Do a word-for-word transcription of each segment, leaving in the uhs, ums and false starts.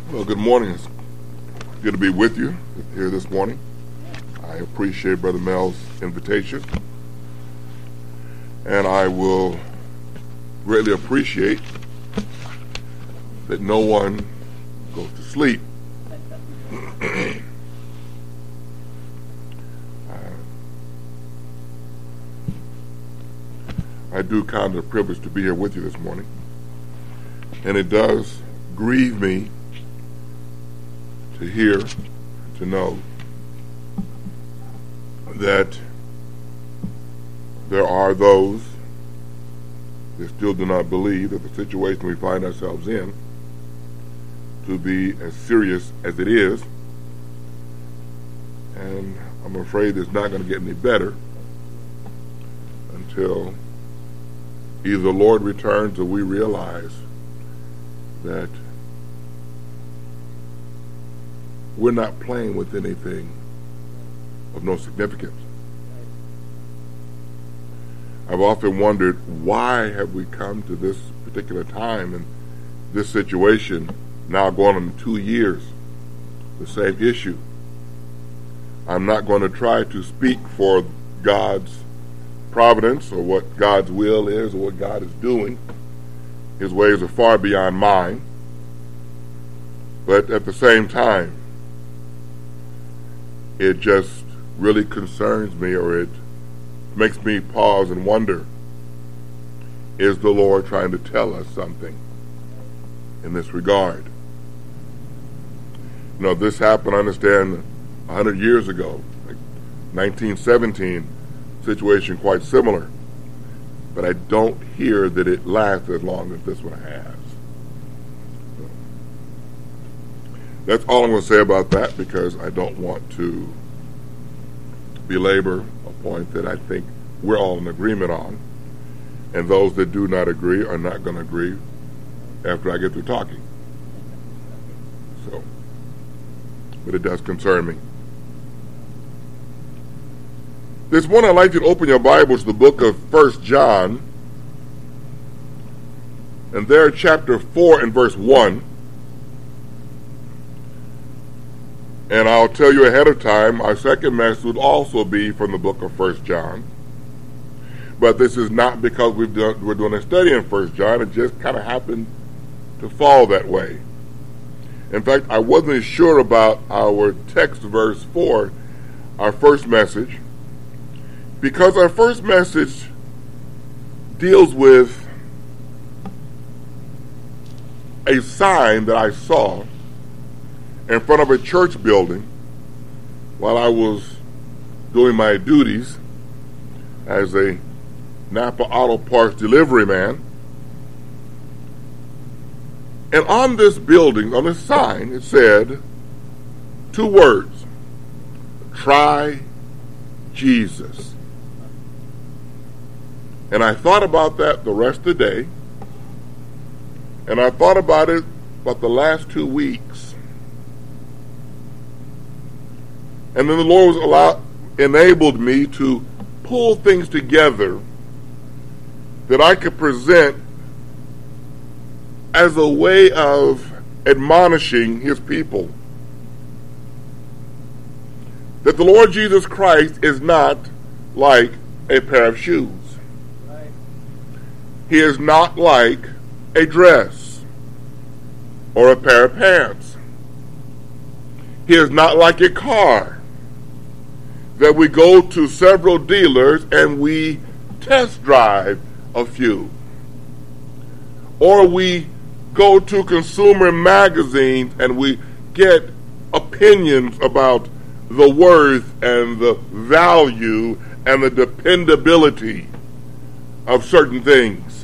Well, good morning. It's good to be with you here this morning. I appreciate Brother Mel's invitation, and I will greatly appreciate that no one goes to sleep. uh, I do count it a privilege to be here with you this morning, and it does grieve me to hear, to know that there are those that still do not believe that the situation we find ourselves in to be as serious as it is, and I'm afraid it's not going to get any better until either the Lord returns or we realize that we're not playing with anything of no significance. I've often wondered, why have we come to this particular time and this situation now going on two years, the same issue? I'm not going to try to speak for God's providence or what God's will is or what God is doing. His ways are far beyond mine. But at the same time, it just really concerns me, or it makes me pause and wonder, is the Lord trying to tell us something in this regard? You know, this happened, I understand, one hundred years ago, like nineteen seventeen, situation quite similar. But I don't hear that it lasts as long as this one has. That's all I'm going to say about that, because I don't want to belabor a point that I think we're all in agreement on, and those that do not agree are not going to agree after I get through talking. So, but it does concern me. This morning I'd like you to open your Bibles to the book of First John, and there chapter four and verse one. And I'll tell you ahead of time, our second message would also be from the book of First John. But this is not because we've done, we're doing a study in First John. It just kind of happened to fall that way. In fact, I wasn't sure about our text verse for our first message, because our first message deals with a sign that I saw in front of a church building while I was doing my duties as a Napa Auto Parts delivery man. And on this building, on this sign, it said two words: "Try Jesus." And I thought about that the rest of the day, and I thought about it about the last two weeks. And then the Lord was allowed, enabled me to pull things together that I could present as a way of admonishing His people that the Lord Jesus Christ is not like a pair of shoes. Right. He is not like a dress or a pair of pants. He is not like a car that we go to several dealers and we test drive a few. Or we go to consumer magazines and we get opinions about the worth and the value and the dependability of certain things.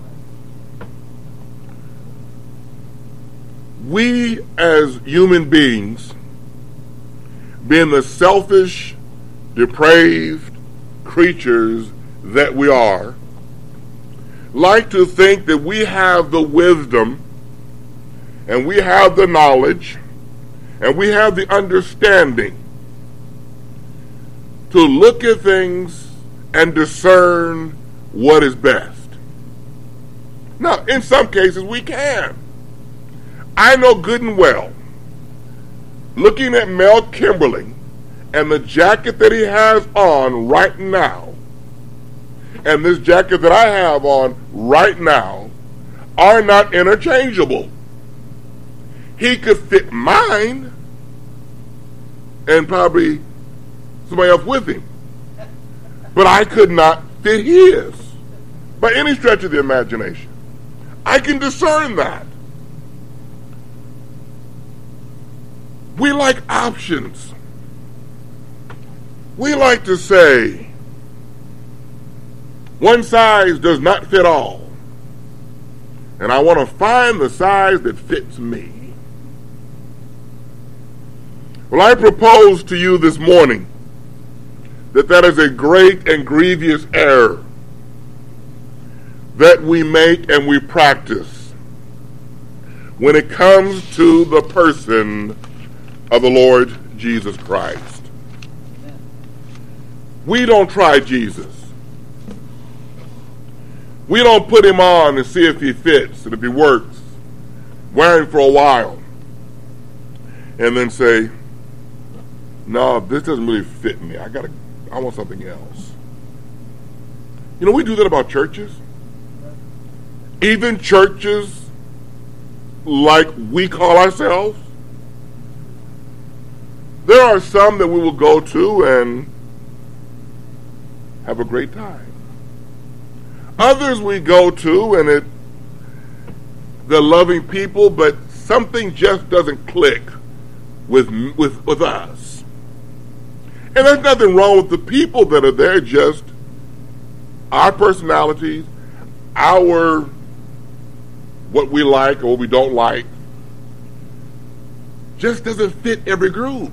We as human beings, being the selfish, depraved creatures that we are, like to think that we have the wisdom and we have the knowledge and we have the understanding to look at things and discern what is best. Now, in some cases we can. I know good and well, looking at Mel Kimberly and the jacket that he has on right now, and this jacket that I have on right now, are not interchangeable. He could fit mine and probably somebody else with him, but I could not fit his by any stretch of the imagination. I can discern that. We like options. We like to say, one size does not fit all, and I want to find the size that fits me. Well, I propose to you this morning that that is a great and grievous error that we make and we practice when it comes to the person of the Lord Jesus Christ. We don't try Jesus. We don't put him on and see if he fits and if he works, wear him for a while, and then say, no, this doesn't really fit me. I gotta, I want something else. You know, we do that about churches. Even churches like we call ourselves. There are some that we will go to and have a great time. Others we go to and it, they're loving people, but something just doesn't click with with with us. And there's nothing wrong with the people that are there, just our personalities, our what we like or what we don't like, just doesn't fit every group.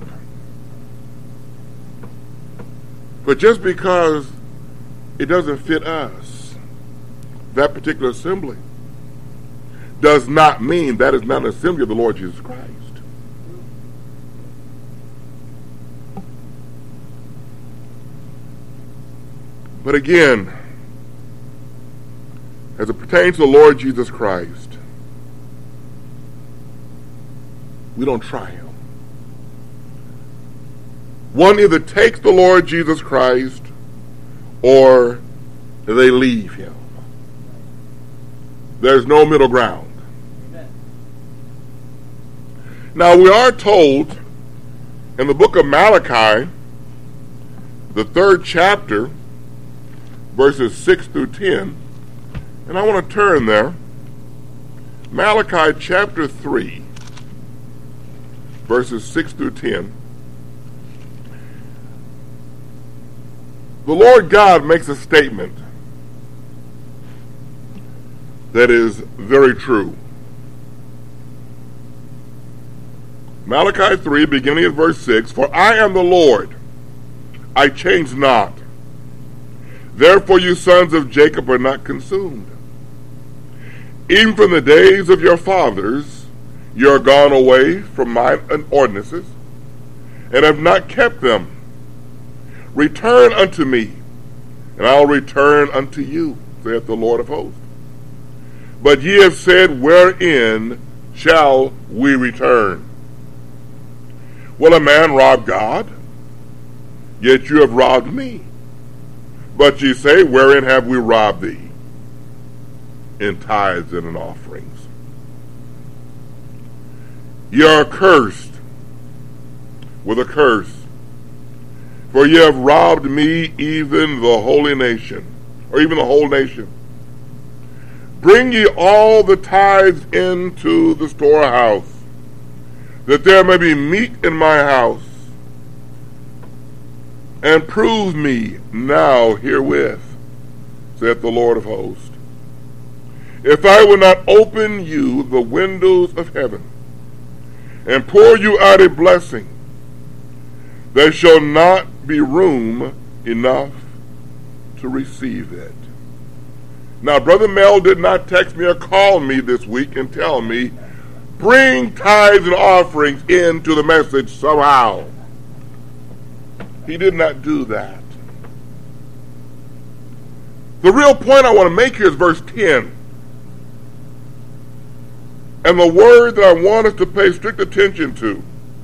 But just because it doesn't fit us, that particular assembly, does not mean that is not an assembly of the Lord Jesus Christ. But again, as it pertains to the Lord Jesus Christ, we don't try him. One either takes the Lord Jesus Christ or they leave him. There's no middle ground. Amen. Now we are told in the book of Malachi, the third chapter, verses six through ten, and I want to turn there. Malachi chapter three, verses six through ten. The Lord God makes a statement that is very true. Malachi three, beginning at verse six, "For I am the Lord, I change not. Therefore you sons of Jacob are not consumed. Even from the days of your fathers you are gone away from my ordinances, and have not kept them. Return unto me, and I'll return unto you, saith the Lord of hosts. But ye have said, wherein shall we return? Will a man rob God? Yet you have robbed me. But ye say, wherein have we robbed thee? In tithes and in offerings. Ye are cursed with a curse, for ye have robbed me, even the holy nation, or even the whole nation. Bring ye all the tithes into the storehouse, that there may be meat in my house, and prove me now herewith, saith the Lord of hosts, if I will not open you the windows of heaven, and pour you out a blessing, there shall not be room enough to receive it. Now, Brother Mel did not text me or call me this week and tell me, bring tithes and offerings into the message somehow. He did not do that. The real point I want to make here is verse ten. And the word that I want us to pay strict attention to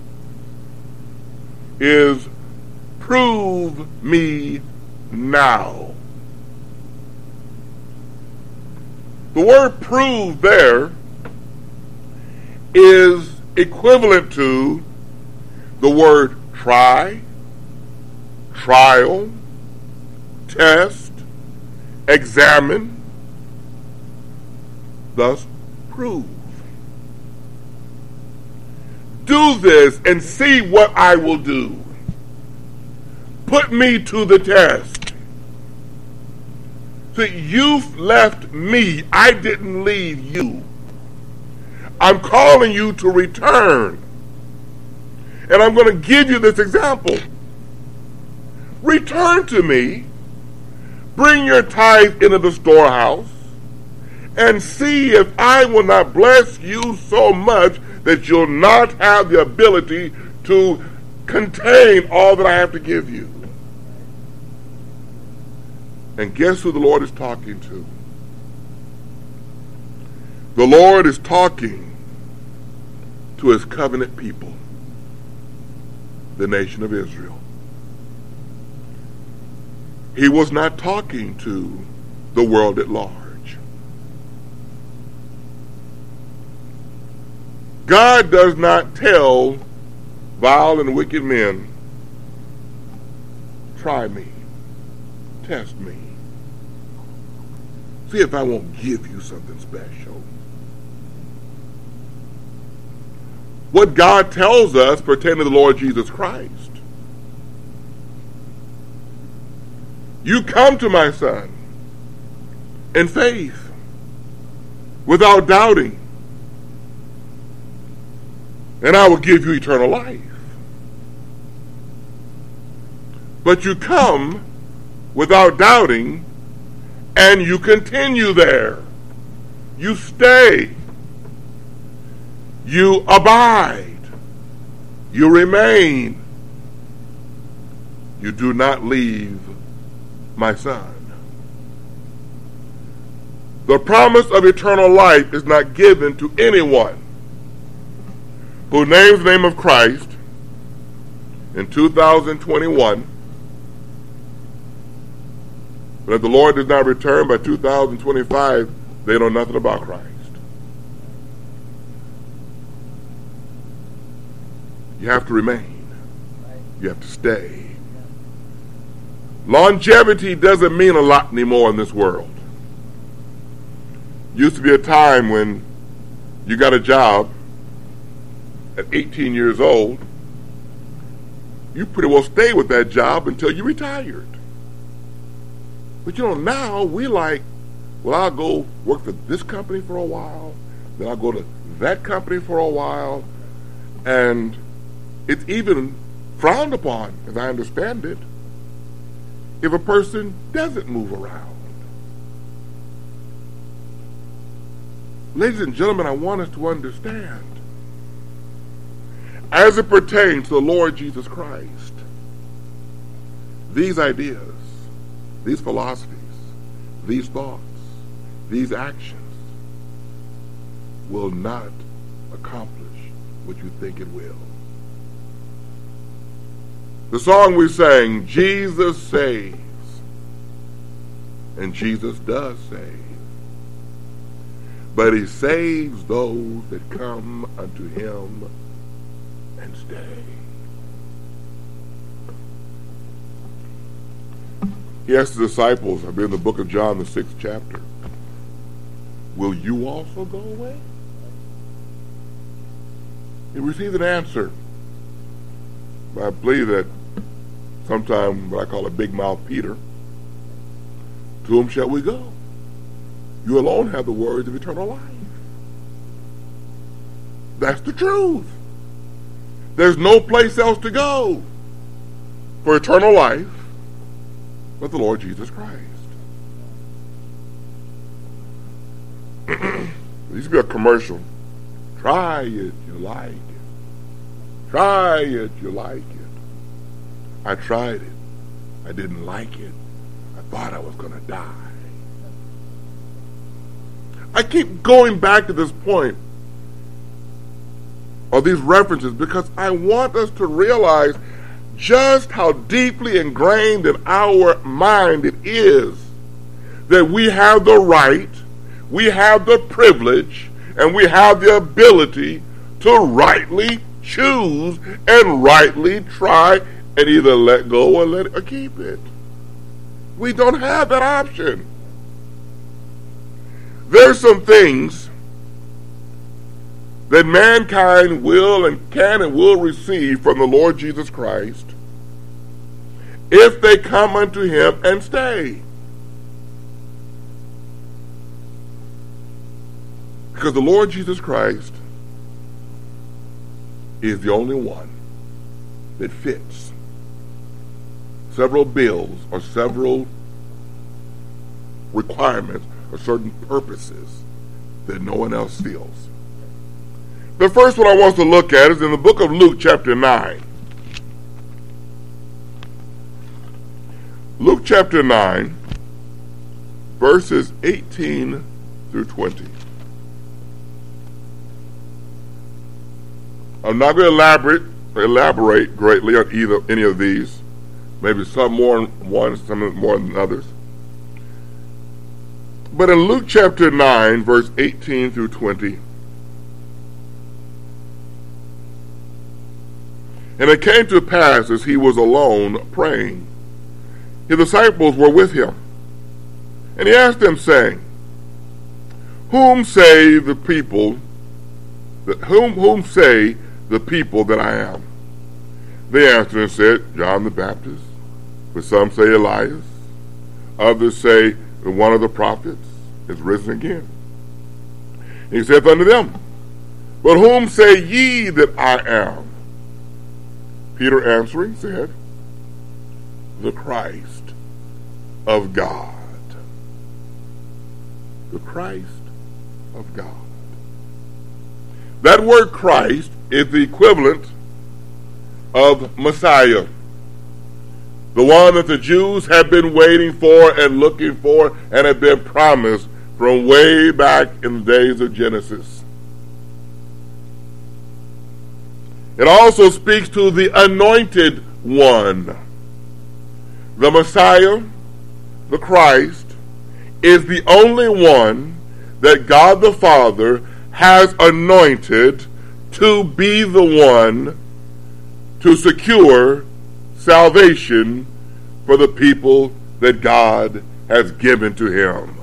is prove me now. The word prove there is equivalent to the word try, trial, test, examine, thus prove. Do this and see what I will do. Put me to the test. See, you've left me. I didn't leave you. I'm calling you to return. And I'm going to give you this example. Return to me. Bring your tithe into the storehouse. And see if I will not bless you so much that you'll not have the ability to contain all that I have to give you. And guess who the Lord is talking to? The Lord is talking to his covenant people, the nation of Israel. He was not talking to the world at large. God does not tell vile and wicked men, try me, test me, see if I won't give you something special. What God tells us pertaining to the Lord Jesus Christ: you come to my Son in faith, without doubting, and I will give you eternal life. But you come without doubting, and you continue there. You stay. You abide. You remain. You do not leave my Son. The promise of eternal life is not given to anyone who names the name of Christ in two thousand twenty-one. But if the Lord does not return by two thousand twenty-five, they know nothing about Christ. You have to remain. You have to stay. Longevity doesn't mean a lot anymore in this world. Used to be a time when you got a job at eighteen years old, you pretty well stay with that job until you retired. But you know, now we like, well, I'll go work for this company for a while, then I'll go to that company for a while, and it's even frowned upon, as I understand it, if a person doesn't move around. Ladies and gentlemen, I want us to understand, as it pertains to the Lord Jesus Christ, these ideas, these philosophies, these thoughts, these actions will not accomplish what you think it will. The song we sang, Jesus saves, and Jesus does save, but he saves those that come unto him and stay. He asked the disciples, I believe in the book of John, the sixth chapter, will you also go away? He received an answer. I believe that sometime what I call a big mouth Peter, to whom shall we go? You alone have the words of eternal life. That's the truth. There's no place else to go for eternal life but the Lord Jesus Christ. There used to be a commercial. Try it, you like it. Try it, you like it. I tried it. I didn't like it. I thought I was going to die. I keep going back to this point or these references because I want us to realize just how deeply ingrained in our mind it is that we have the right, we have the privilege, and we have the ability to rightly choose and rightly try and either let go or let it, or keep it. We don't have that option. There's some things that mankind will and can and will receive from the Lord Jesus Christ if they come unto him and stay. Because the Lord Jesus Christ is the only one that fits several bills or several requirements or certain purposes that no one else feels. The first one I want to look at is in the book of Luke chapter nine. Luke chapter nine, verses eighteen through twenty. I'm not going to elaborate elaborate greatly on either any of these. Maybe some more on one, some more than others. But in Luke chapter nine, verse eighteen through twenty, and it came to pass as he was alone praying, his disciples were with him. And he asked them, saying, Whom say the people that whom whom say the people that I am? They answered and said, John the Baptist, but some say Elias, others say that one of the prophets is risen again. And he saith unto them, But whom say ye that I am? Peter answering said, The Christ of God. The Christ of God. That word Christ is the equivalent of Messiah, the one that the Jews have been waiting for and looking for and have been promised from way back in the days of Genesis. It also speaks to the anointed one. The Messiah, the Christ, is the only one that God the Father has anointed to be the one to secure salvation for the people that God has given to him.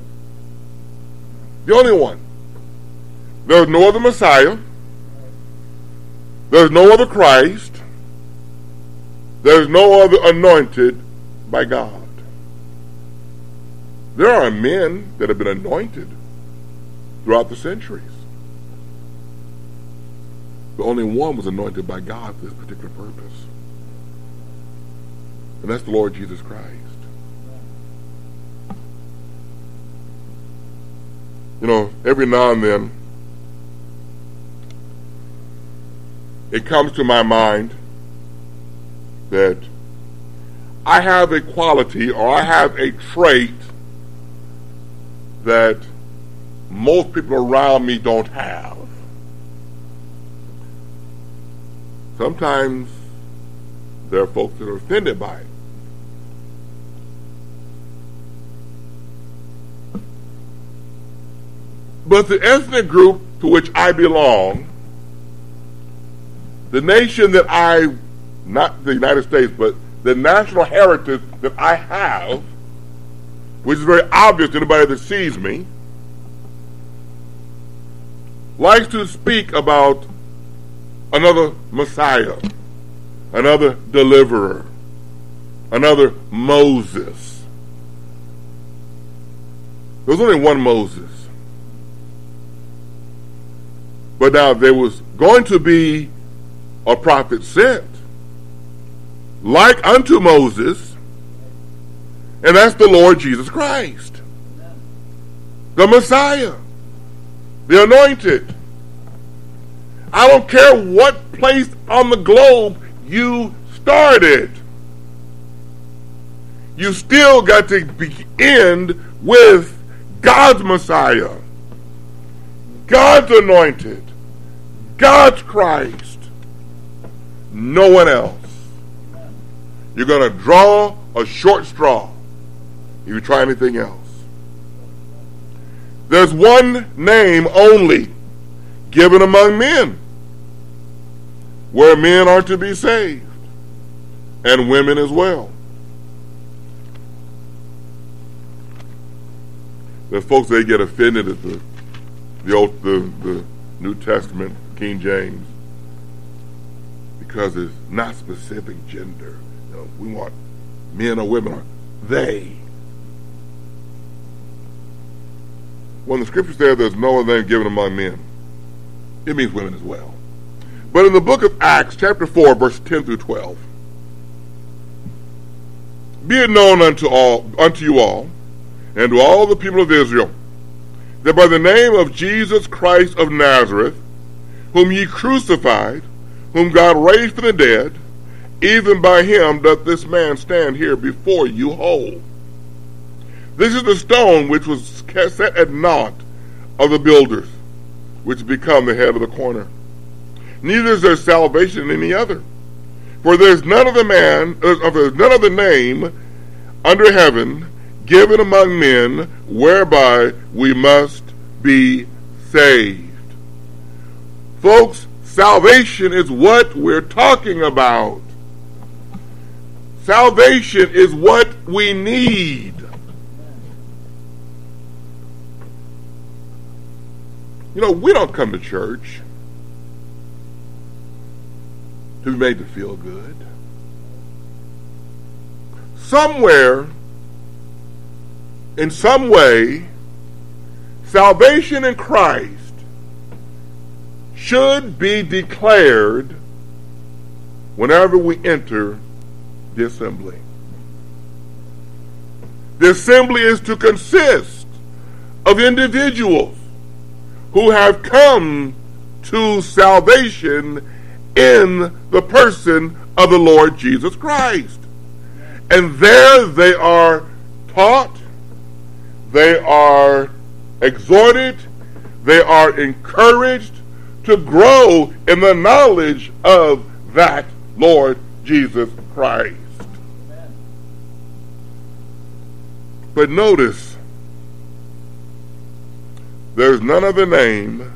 The only one. There's no other Messiah. There's no other Christ. There's no other anointed by God. There are men that have been anointed throughout the centuries. But only one was anointed by God for this particular purpose. And that's the Lord Jesus Christ. You know, every now and then, it comes to my mind that I have a quality or I have a trait that most people around me don't have. Sometimes there are folks that are offended by it. But the ethnic group to which I belong, the nation that I, not the United States, but the national heritage that I have, which is very obvious to anybody that sees me, likes to speak about another Messiah, another deliverer, another Moses. There was only one Moses. But now there was going to be a prophet sent, like unto Moses, and that's the Lord Jesus Christ, the Messiah, the anointed. I don't care what place on the globe you started. You still got to end with God's Messiah, God's anointed, God's Christ. No one else. You're going to draw a short straw if you try anything else. There's one name only given among men where men are to be saved, and women as well. There's folks, they get offended at the the old the, the New Testament, King James, because it's not specific gender. You know, we want men or women or they. When the scripture says there's no other name given among men, it means women as well. But in the book of Acts, chapter four, verse ten through twelve, be it known unto all, unto you all, and to all the people of Israel, that by the name of Jesus Christ of Nazareth, whom ye crucified, whom God raised from the dead, even by him doth this man stand here before you whole. This is the stone which was set at naught of the builders, which become the head of the corner. Neither is there salvation in any other. For there is none of the man, uh, there is none of the name under heaven given among men whereby we must be saved. Folks, salvation is what we're talking about. Salvation is what we need. You know, we don't come to church to be made to feel good. Somewhere, in some way, salvation in Christ should be declared whenever we enter the assembly. The assembly is to consist of individuals who have come to salvation in the person of the Lord Jesus Christ. And there they are taught, they are exhorted, they are encouraged to grow in the knowledge of that Lord Jesus Christ. Amen. But notice, there's none other name.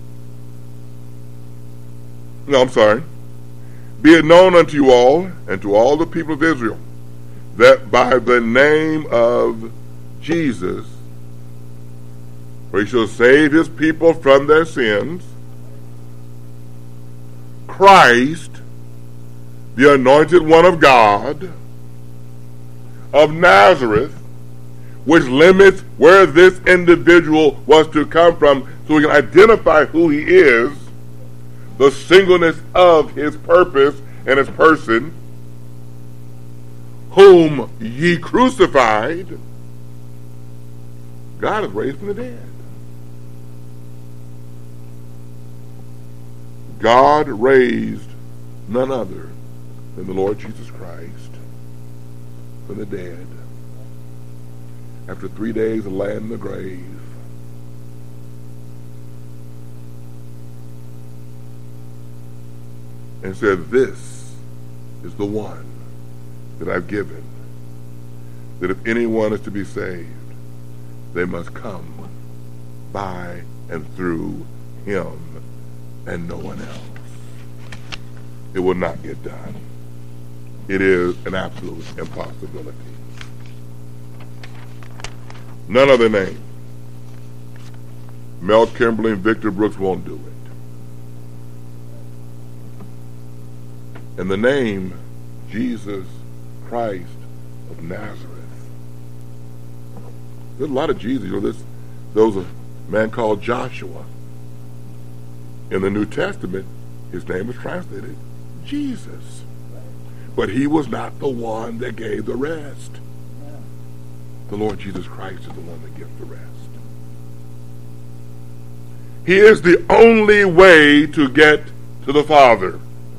No, I'm sorry. Be it known unto you all and to all the people of Israel that by the name of Jesus, for he shall save his people from their sins, Christ, the anointed one of God, of Nazareth, which limits where this individual was to come from so we can identify who he is, the singleness of his purpose and his person, whom ye crucified, God is raised from the dead. God raised none other than the Lord Jesus Christ from the dead. After three days of lying in the grave, and said, this is the one that I've given, that if anyone is to be saved, they must come by and through him and no one else. It will not get done. It is an absolute impossibility. None other name. Mel Kimberly and Victor Brooks won't do it. And the name Jesus Christ of Nazareth. There's a lot of Jesus. You know, this, there was a man called Joshua. In the New Testament, his name is translated Jesus. But he was not the one that gave the rest. The Lord Jesus Christ is the one that gives the rest. He is the only way to get to the Father.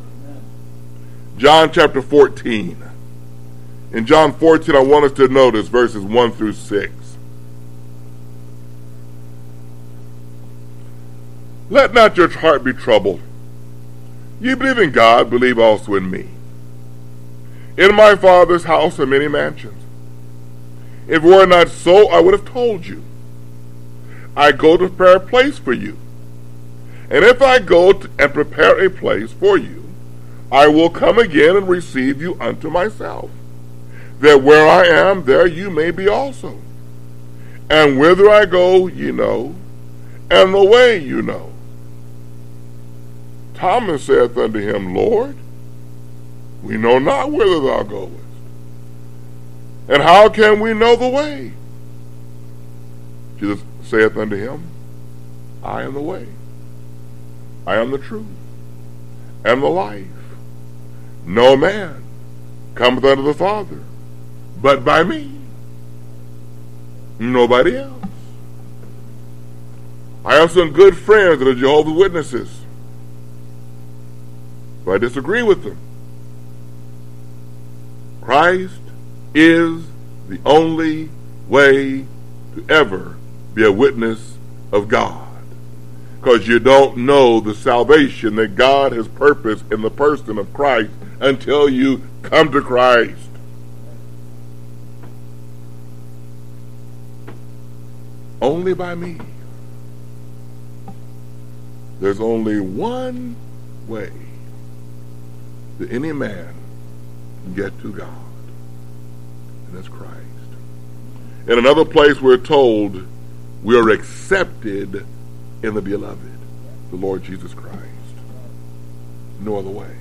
John chapter fourteen. In John fourteen, I want us to notice verses one through six. Let not your heart be troubled. Ye believe in God, believe also in me. In my Father's house are many mansions. If it were not so, I would have told you. I go to prepare a place for you. And if I go to, and prepare a place for you, I will come again and receive you unto myself, that where I am, there you may be also. And whither I go, ye know, and the way you know. Thomas saith unto him, Lord, we know not whither thou goest, and how can we know the way? Jesus saith unto him, I am the way, I am the truth, and the life. No man cometh unto the Father but by me. Nobody else. I have some good friends that are Jehovah's Witnesses, but I disagree with them. Christ is the only way to ever be a witness of God, because you don't know the salvation that God has purposed in the person of Christ until you come to Christ. Only by me. There's only one way that any man can get to God, and that's Christ. In another place we're told we are accepted in the beloved, the Lord Jesus Christ. No other way.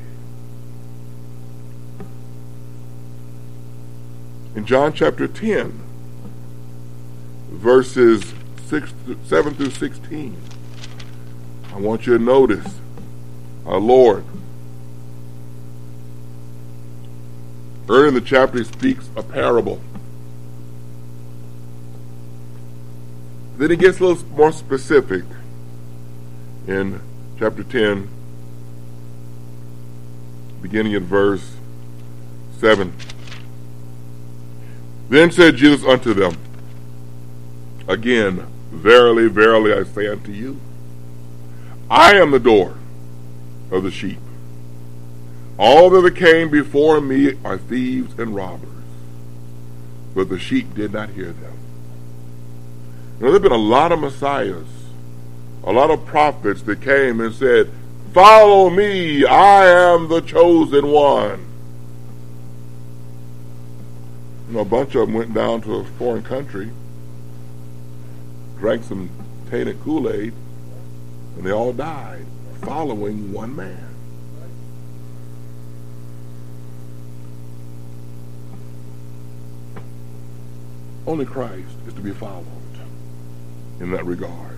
In John chapter ten, verses six, seven through sixteen, I want you to notice our Lord. Early in the chapter, he speaks a parable. Then he gets a little more specific in chapter ten, beginning at verse seven. Then said Jesus unto them, again, verily, verily, I say unto you, I am the door of the sheep. All that came before me are thieves and robbers, but the sheep did not hear them. You know, there have been a lot of messiahs, a lot of prophets that came and said, follow me, I am the chosen one. You know, a bunch of them went down to a foreign country, drank some tainted Kool-Aid, and they all died following one man. Only Christ is to be followed in that regard.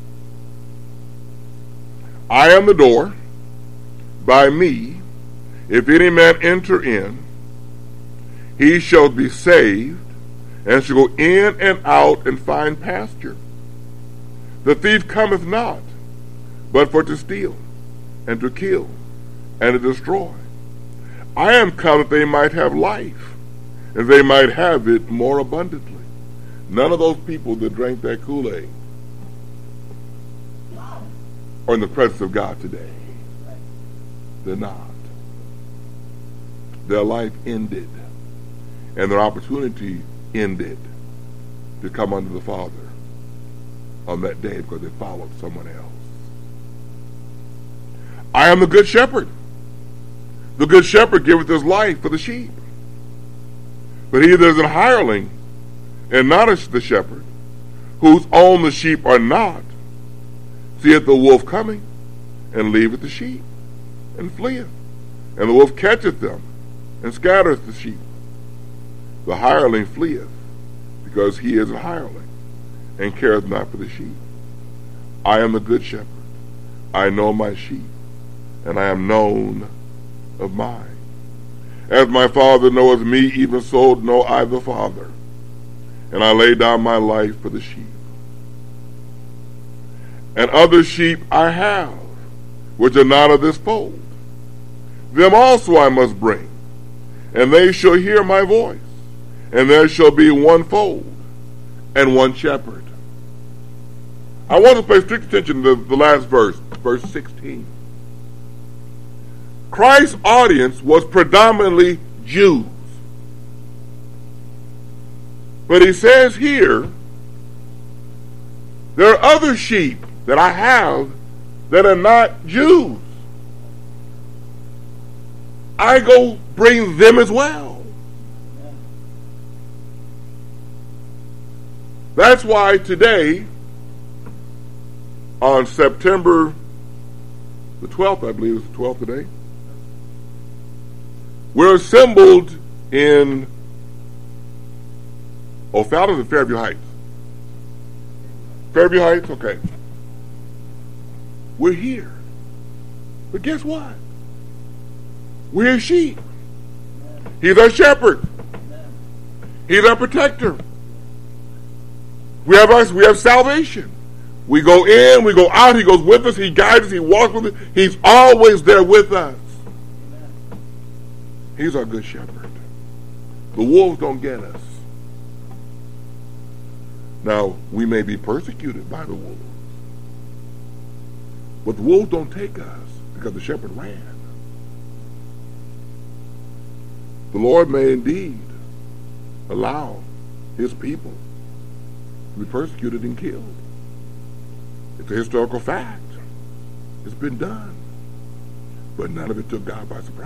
I am the door. By me, if any man enter in, he shall be saved, and shall go in and out and find pasture. The thief cometh not, but for to steal, and to kill, and to destroy. I am come that they might have life, and they might have it more abundantly. None of those people that drank that Kool-Aid are in the presence of God today. They're not. Their life ended, and their opportunity ended to come unto the Father on that day because they followed someone else. I am the good shepherd. The good shepherd giveth his life for the sheep. But he that is an hireling, and not the shepherd, whose own the sheep are not, seeth the wolf coming, and leaveth the sheep, and fleeth. And the wolf catcheth them, and scattereth the sheep. The hireling fleeth, because he is a hireling, and careth not for the sheep. I am the good shepherd. I know my sheep, and I am known of mine. As my Father knoweth me, even so know I the Father, and I lay down my life for the sheep. And other sheep I have, which are not of this fold. Them also I must bring, and they shall hear my voice, and there shall be one fold and one shepherd. I want to pay strict attention to the last verse, verse sixteen. Christ's audience was predominantly Jews. But he says here, there are other sheep that I have that are not Jews. I go bring them as well. That's why today, on September the twelfth, I believe it's the twelfth today, we're assembled in O'Fallon and Fairview Heights. Fairview Heights, okay. We're here. But guess what? We're sheep. He's our shepherd. He's our protector. We have us, we have salvation. We go in, we go out, he goes with us, he guides us, he walks with us. He's always there with us. He's our good shepherd. The wolves don't get us. Now, we may be persecuted by the wolves, but the wolves don't take us because the shepherd ran. The Lord may indeed allow his people to be persecuted and killed. It's a historical fact. It's been done. But none of it took God by surprise.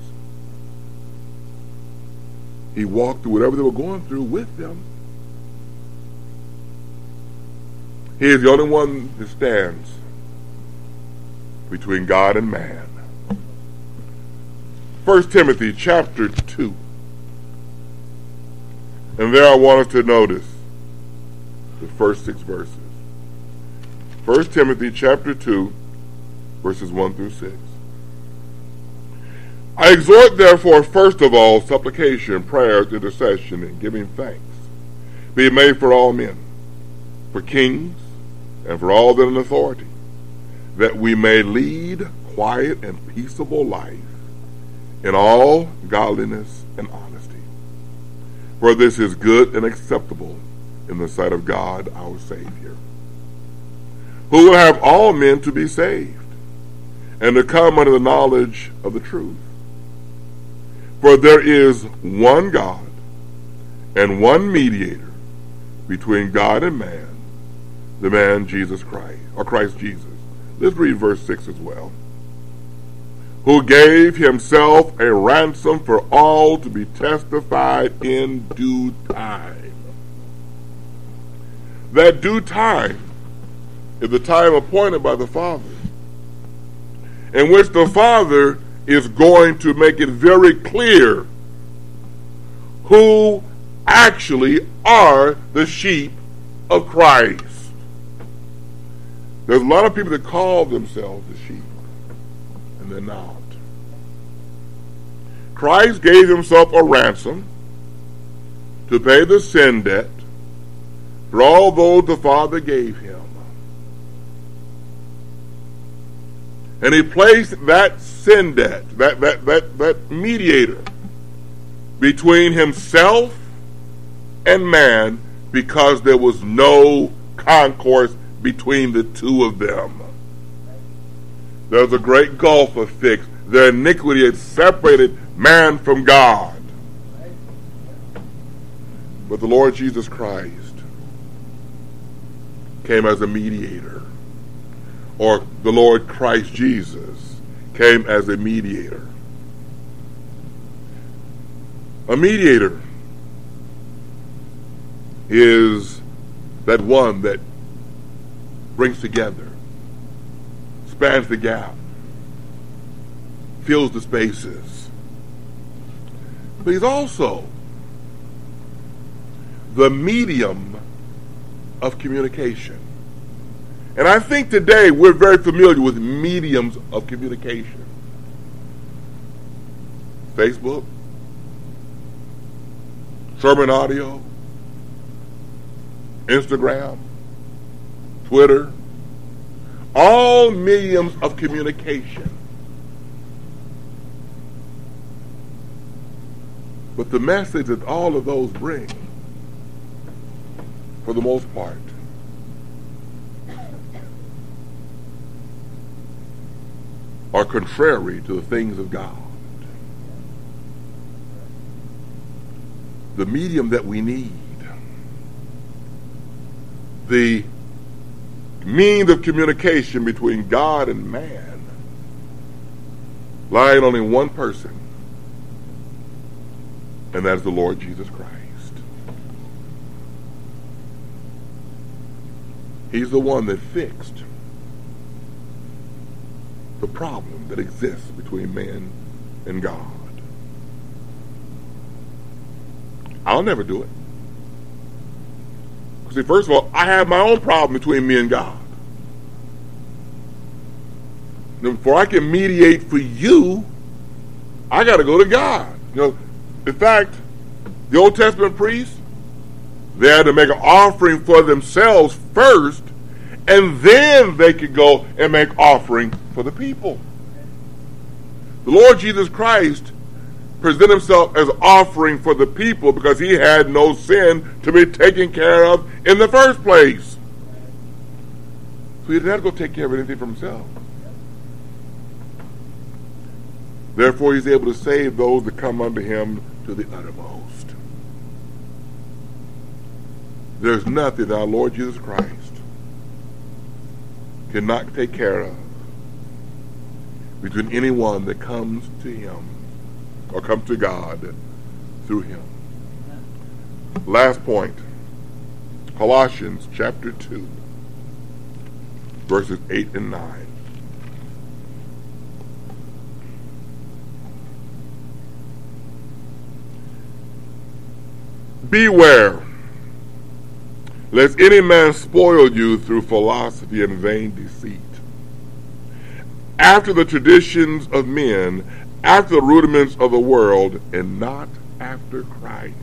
He walked through whatever they were going through with them. He is the only one that stands between God and man. First Timothy chapter two. And there I want us to notice the first six verses. First Timothy chapter two, verses one through six. I exhort therefore first of all supplication, prayers, intercession, and giving thanks be made for all men, for kings, and for all that in authority, that we may lead quiet and peaceable life in all godliness and honesty. For this is good and acceptable in the sight of God our Savior, who will have all men to be saved, and to come unto the knowledge of the truth. For there is one God, and one mediator between God and man, the man Jesus Christ, or Christ Jesus. Let's read verse six as well. Who gave himself a ransom for all to be testified in due time. That due time is the time appointed by the Father, in which the Father is going to make it very clear who actually are the sheep of Christ. There's a lot of people that call themselves the sheep, and they're not. Christ gave himself a ransom to pay the sin debt for all those the Father gave him. And he placed that sin debt, that, that, that, that mediator, between himself and man, because there was no concourse between the two of them. There's a great gulf affixed. Their iniquity had separated man from God. But the Lord Jesus Christ came as a mediator. Or the Lord Christ Jesus came as a mediator. A mediator is that one that brings together, spans the gap, fills the spaces. But he's also the medium of communication. And I think today we're very familiar with mediums of communication. Facebook, sermon audio, Instagram, Twitter, all mediums of communication. But the message that all of those bring, for the most part, are contrary to the things of God. The medium that we need, the means of communication between God and man, lie in only one person, and that is the Lord Jesus Christ. He's the one that fixed the problem that exists between man and God. I'll never do it. See, first of all, I have my own problem between me and God. Now, before I can mediate for you, I got to go to God. You know, in fact, the Old Testament priests, they had to make an offering for themselves first, and then they could go and make offering for the people. The Lord Jesus Christ presented himself as offering for the people because he had no sin to be taken care of in the first place. So he didn't have to go take care of anything for himself. Therefore, he's able to save those that come unto him to the uttermost. There's nothing that our Lord Jesus Christ cannot take care of between anyone that comes to him or comes to God through him. Last point, Colossians chapter two, verses eight and nine. Beware, lest any man spoil you through philosophy and vain deceit, after the traditions of men, after the rudiments of the world, and not after Christ.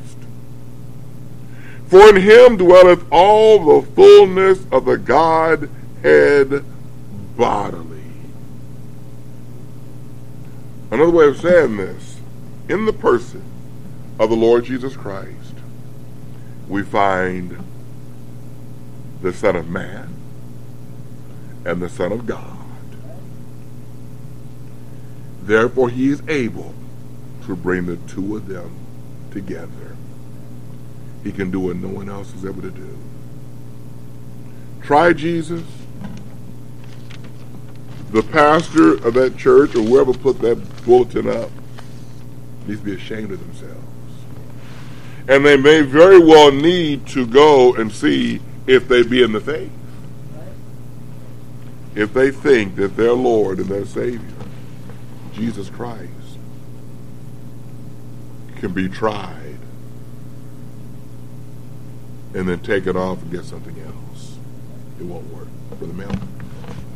For in him dwelleth all the fullness of the Godhead bodily. Another way of saying this, in the person of the Lord Jesus Christ, we find the Son of Man and the Son of God. Therefore, he is able to bring the two of them together. He can do what no one else is able to do. Try Jesus. The pastor of that church or whoever put that bulletin up needs to be ashamed of themselves. And they may very well need to go and see if they be in the faith. If they think that their Lord and their Savior, Jesus Christ, can be tried and then taken off and get something else. It won't work. Brother Mel.